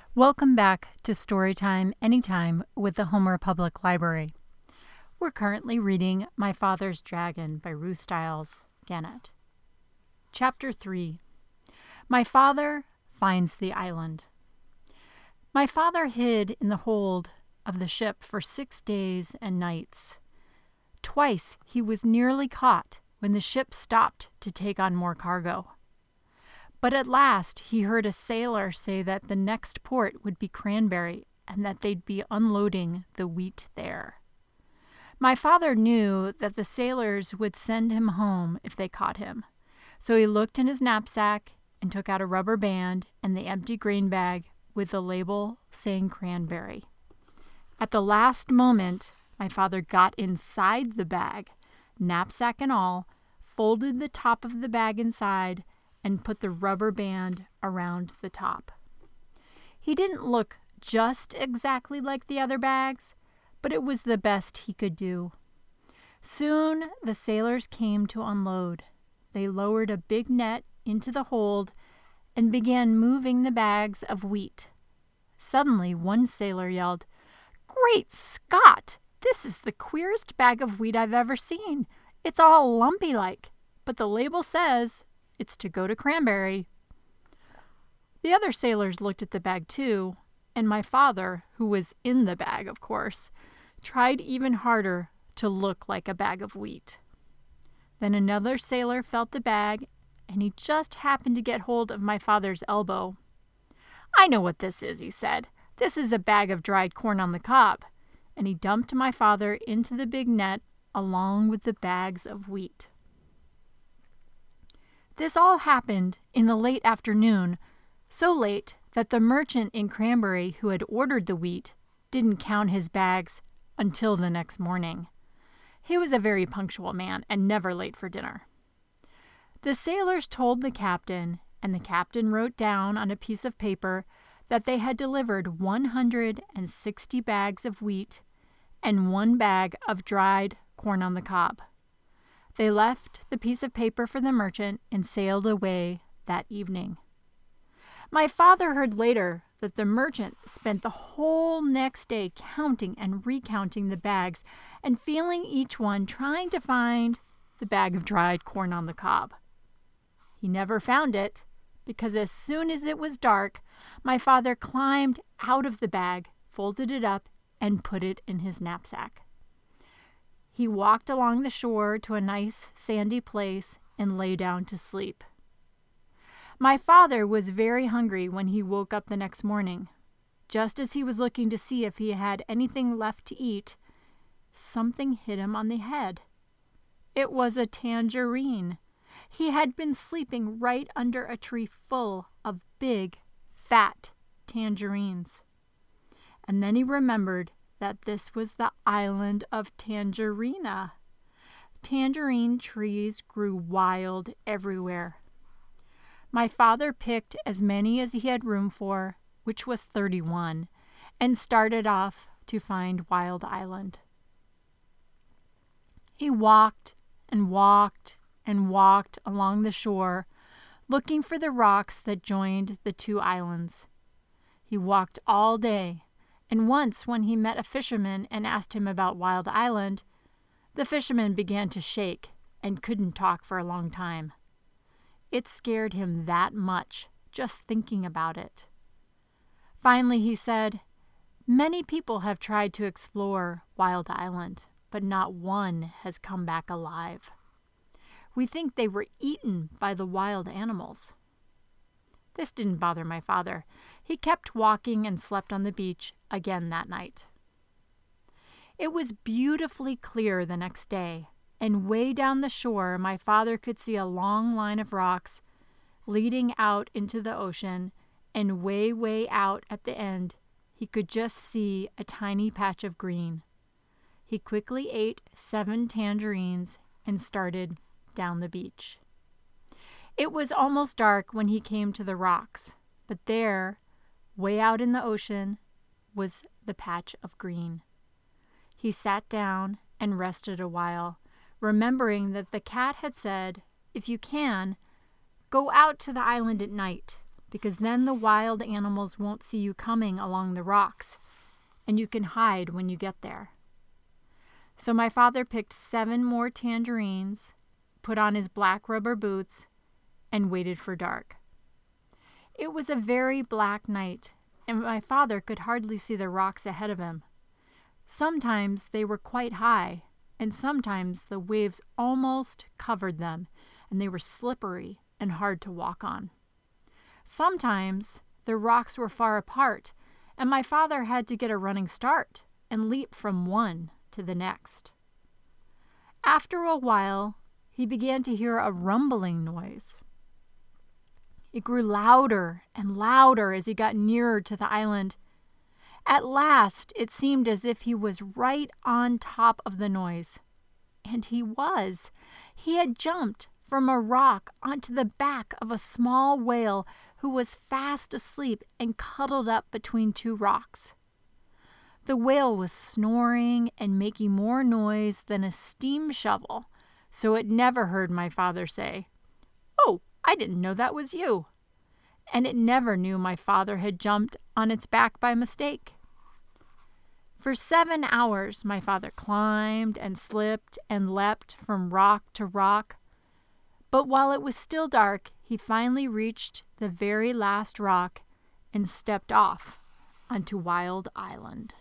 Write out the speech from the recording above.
Welcome back to Storytime Anytime with the Homer Public Library. We're currently reading My Father's Dragon by Ruth Stiles Gannett. Chapter 3. My Father Finds the Island. My father hid in the hold of the ship for 6 days and nights. Twice he was nearly caught when the ship stopped to take on more cargo. But at last he heard a sailor say that the next port would be Cranberry and that they'd be unloading the wheat there. My father knew that the sailors would send him home if they caught him, so he looked in his knapsack and took out a rubber band and the empty grain bag with the label saying Cranberry. At the last moment, my father got inside the bag, knapsack and all, folded the top of the bag inside, and put the rubber band around the top. He didn't look just exactly like the other bags, but it was the best he could do. Soon the sailors came to unload. They lowered a big net into the hold and began moving the bags of wheat. Suddenly, one sailor yelled, "Great Scott! This is the queerest bag of wheat I've ever seen. It's all lumpy-like, but the label says it's to go to Cranberry." The other sailors looked at the bag too, and my father, who was in the bag, of course, tried even harder to look like a bag of wheat. Then another sailor felt the bag, and he just happened to get hold of my father's elbow. "I know what this is," he said. "This is a bag of dried corn on the cob." And he dumped my father into the big net along with the bags of wheat. This all happened in the late afternoon, so late that the merchant in Cranberry who had ordered the wheat didn't count his bags until the next morning. He was a very punctual man and never late for dinner. The sailors told the captain, and the captain wrote down on a piece of paper that they had delivered 160 bags of wheat and 1 bag of dried corn on the cob. They left the piece of paper for the merchant and sailed away that evening. My father heard later that the merchant spent the whole next day counting and recounting the bags and feeling each one, trying to find the bag of dried corn on the cob. He never found it because as soon as it was dark, my father climbed out of the bag, folded it up, and put it in his knapsack. He walked along the shore to a nice sandy place and lay down to sleep. My father was very hungry when he woke up the next morning. Just as he was looking to see if he had anything left to eat, something hit him on the head. It was a tangerine. He had been sleeping right under a tree full of big, fat tangerines. And then he remembered that this was the island of Tangerina. Tangerine trees grew wild everywhere. My father picked as many as he had room for, which was 31, and started off to find Wild Island. He walked and walked and walked along the shore, looking for the rocks that joined the 2 islands. He walked all day, and once when he met a fisherman and asked him about Wild Island, the fisherman began to shake and couldn't talk for a long time. It scared him that much, just thinking about it. Finally he said, "Many people have tried to explore Wild Island, but not one has come back alive. We think they were eaten by the wild animals." This didn't bother my father. He kept walking and slept on the beach again that night. It was beautifully clear the next day, and way down the shore my father could see a long line of rocks leading out into the ocean, and way, way out at the end he could just see a tiny patch of green. He quickly ate 7 tangerines and started down the beach. It was almost dark when he came to the rocks, but there, way out in the ocean, was the patch of green. He sat down and rested a while, remembering that the cat had said, "If you can, go out to the island at night. because then the wild animals won't see you coming along the rocks, and you can hide when you get there." So my father picked 7 more tangerines, put on his black rubber boots, and waited for dark. It was a very black night, and my father could hardly see the rocks ahead of him. Sometimes they were quite high, and sometimes the waves almost covered them, and they were slippery and hard to walk on. Sometimes the rocks were far apart, and my father had to get a running start and leap from one to the next. After a while, he began to hear a rumbling noise. It grew louder and louder as he got nearer to the island. At last, it seemed as if he was right on top of the noise. And he was. He had jumped from a rock onto the back of a small whale who was fast asleep and cuddled up between 2 rocks. The whale was snoring and making more noise than a steam shovel, so it never heard my father say, "Oh, I didn't know that was you." And it never knew my father had jumped on its back by mistake. For 7 hours, my father climbed and slipped and leapt from rock to rock. But while it was still dark, he finally reached the very last rock and stepped off onto Wild Island.